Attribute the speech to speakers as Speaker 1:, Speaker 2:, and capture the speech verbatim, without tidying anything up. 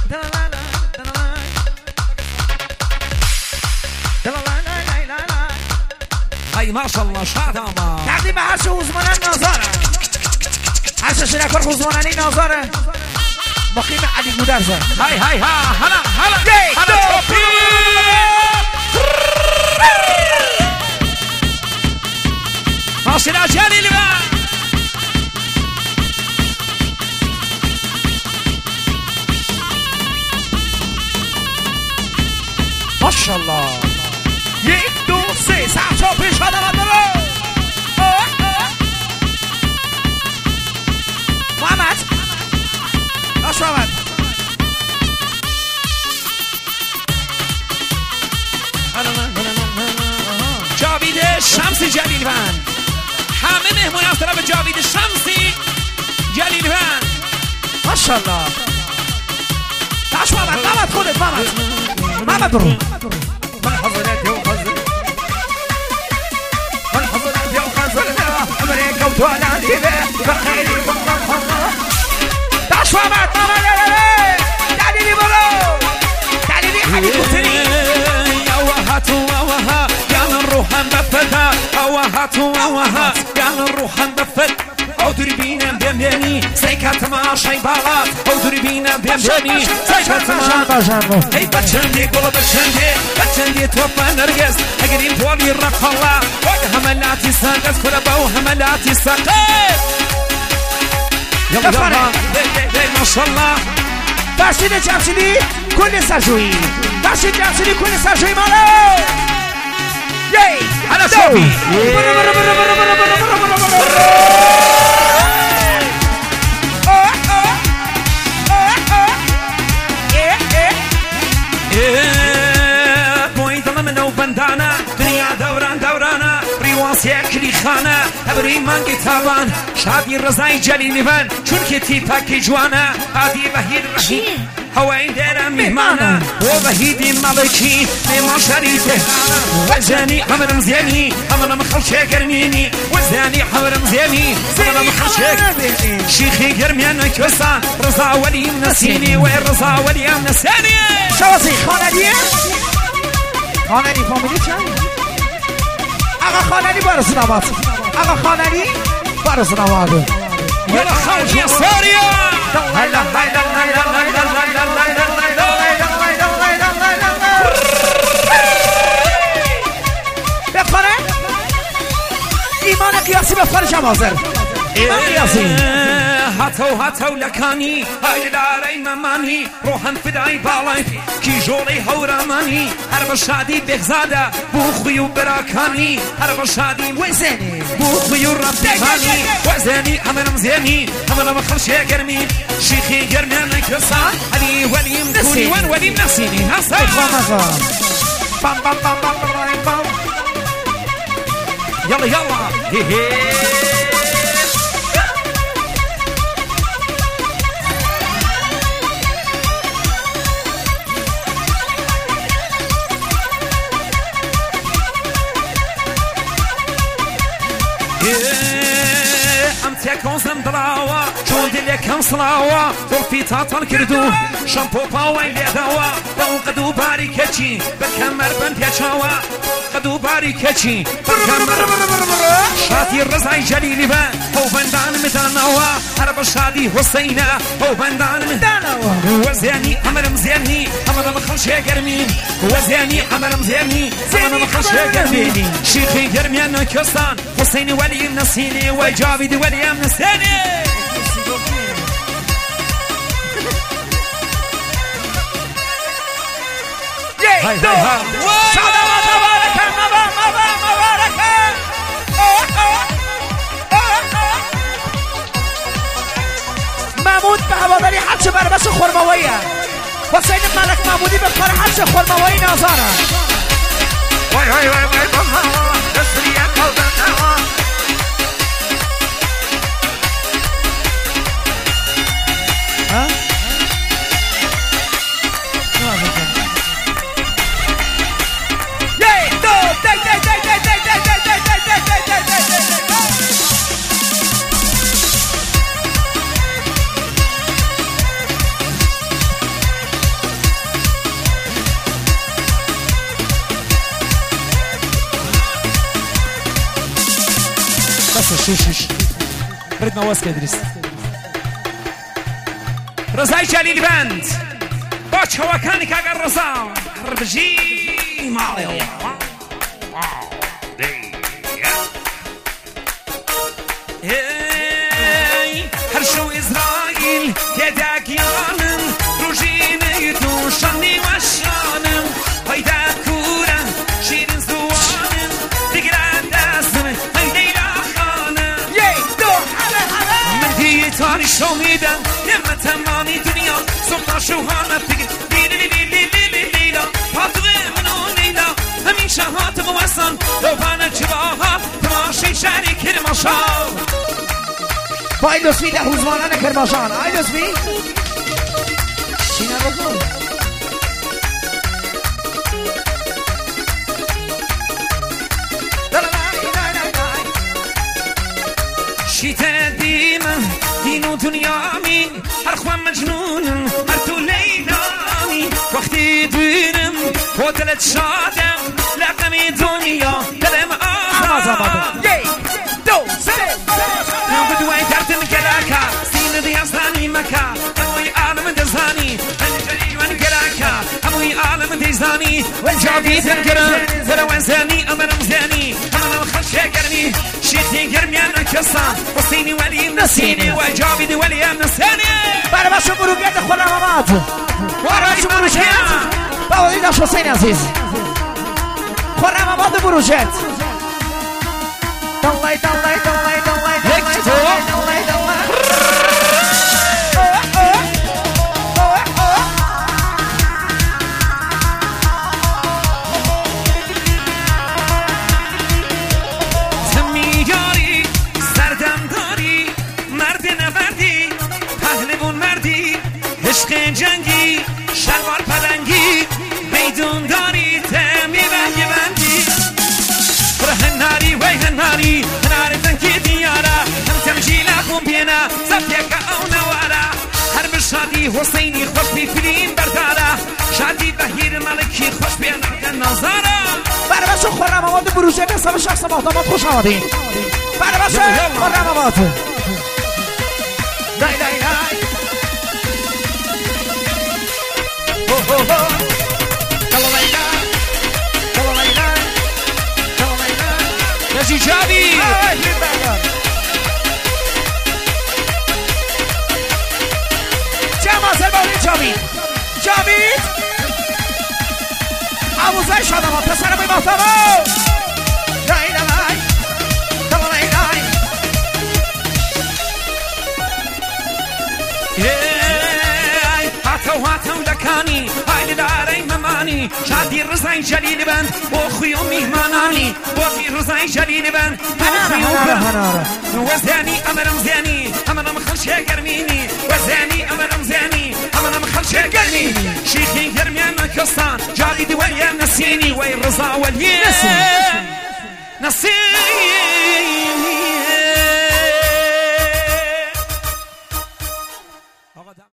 Speaker 1: ای ماشاءالله شاد آما
Speaker 2: تقدیم به هر چه حوزمانن نازاره هر چه شنکر حوزماننی نازاره مقیم علی گودرزه
Speaker 1: های های ها هلا هلا هلا توپی ماشینا جلیلی با
Speaker 2: ماشاءالله یک دو سه سه چهار پیش آدم هم برو محمد باش محمد
Speaker 1: جاوید شمسی جلیلوند همه مهمون از طرف جاوید شمسی جلیلوند
Speaker 2: ماشاءالله باش محمد محمد خودت محمد محمد برو من حضرت و خزر من حضرت و خزر امریکا و تو نادیبه بخیری بخم باش محمد محمد دلیلی برو دلیلی حدی کتنی
Speaker 1: اوهات اوها كان الروح مبفتا اوهات اوها كان الروح مبفت او دربينا بيمني سيكات ما شي بالا او دربينا بيمني سيكات ما هي بچندي قول بچندي بچندي توفى نرجس اقريم بولي الرقلا وهملاتي ساقس كل باو هملاتي ساقس يلا يلا ما شاء الله
Speaker 2: باشید جمشیدی کل سرجویی باشید جمشیدی کل سرجویی مالو یی
Speaker 1: انا صوفي
Speaker 2: برو برو برو برو برو برو برو برو برو
Speaker 1: بوی دلم نو بندانه دنیا دوران دورانه ریواسیه کلی خانه ابری من کتابان شادی رضای جلیلی بن چون که تی پاکی جوانه عادی بهیر رحیم هوای درم میهمانه و بهیدی ملکی نیما شریفه وزنی همرم زیانی همرم خلشه گرمینی وزنی همرم زیانی همرم خلشه گرمینی شیخی گرمیان کسان رضا ولیم نسینی و رضا ولیم نسینی
Speaker 2: شوازی خانلیه خانلی فامیلی چند آقا خانلی بارس نواد آقا خانلی بارس نواد
Speaker 1: یلا خرجی ساریا
Speaker 2: هلا هلا هلا هلا هلا بخوره ایمان قیاسی بخوره جمازر ایمان قیاسی
Speaker 1: هاتو هاتو لکانی های داری ممانی روحم فدای بالای کی جولی هورمانی هر بشادی بغزاده بوخی و براکانی هر بشادی
Speaker 2: وزنی
Speaker 1: بوخی و ربطانی وزنی همرم زینی همرم خلشه گرمی شیخی گرمیان کسان علی ولیم کونی ون ولیم نسینی هستا
Speaker 2: بام بام بام بام بام
Speaker 1: يلا يلا هي هي تكون زندراوة شون دليكم صلاوة ظرفي تاطن كردو شامبو باوين ليداوة باو قدو باري كتشي بكمر بنت يشاوة قدو باري كتشي بكمر شاتي الرزاي جليلي بان هو بندان مداناوة هرب الشادي حسينة هو بندان مداناوة وزياني أمر مزياني أمر مخلشي قرمين وزياني أمر مزياني أمر مخلشي قرمين شيخي قرميان كستان حسيني ولي نسيني وجاويد ولي نسيني
Speaker 2: هاي هاي هاي شادوا تبارك مبا مبا مبارك محمود به هواداری حج بربش خرمویه حسین ملک محمودی به کار حج خرمویی نازاره وای وای وای وای بابا دستریه قلبم ها
Speaker 1: بس شوش شوش برد مواز كدرس رزاي جليل بند باش هو كان كاغر رزا ربجي ماريو هرشو إسرائيل كداك يانم روجيني توشاني وشانم هيدا كورا شيرين زوانم تقرا داسم هيدا خانم
Speaker 2: يدو حلا حلا
Speaker 1: من دي تاني شوميدا لما تمامي دنيا سلطة شوهانا تقر ليلي ليلي ليلي ليلي فاطغي منو ليلى همين شهات موصن لو بانا جواها تماشي شاري كرمشان
Speaker 2: Poi lo sfida Huzmanana Kermajan. Hai lo sfida? Sina Rozon.
Speaker 1: شتاء ديما دينو دنيامي أرخوان مجنون أرتو ليلامي وقتي دينم ودلت شادم لقمي دنيا دلم آه
Speaker 2: دو سلام
Speaker 1: بدوي دردم كلاكا سين دي أصلاني مكا أموي عالم دزاني أنا جري وان كلاكا أموي عالم دزاني والجابي تنكرم ولو انساني أمرم زاني أمرم خشة كرمي شيتي كرمي أنا كسا وصيني ولي نسيني والجابي دي ولي نسيني
Speaker 2: بله باشو بروگت خورم آمد باشو بروگت باوری داشت حسین عزیز خورم آمد بروگت دلای دلای دلای دلای
Speaker 1: یک تو زمیاری سردم داری مرد نبردی پهلوان مردی عشق جنگی شلوار پلنگی میدون داری تمی بنگی بندی هناري وي هناري هناري تنكي ديارة هم تمشي لكم بينا زبيك أو نوارا هرب الشادي حسيني خوش بي فيلم بردارة شادي بهير ملكي خوش بينا النظارة
Speaker 2: بله باشو خورم آمد بروژه به حساب شخص محتمات خوش آمدین بله باشو خورم آمد دای دای دای
Speaker 1: نجي جابي
Speaker 2: جمع زلبانی جاوید جاوید آموزه شدم ها پسر بی محتوا دای دای دای دای
Speaker 1: هاتو هاتو لكاني هاي لداري مماني شادي رزاي جليل بند وخيوم مهماناني وخي رزاي جليل بند
Speaker 2: هناره
Speaker 1: وزاني أمرم زاني أمرم خلشة قرميني وزاني أمرم زاني أمرم خلشة قرميني شيخي قرميان مكستان جالي دوليا نسيني وي رزا وليا نسيني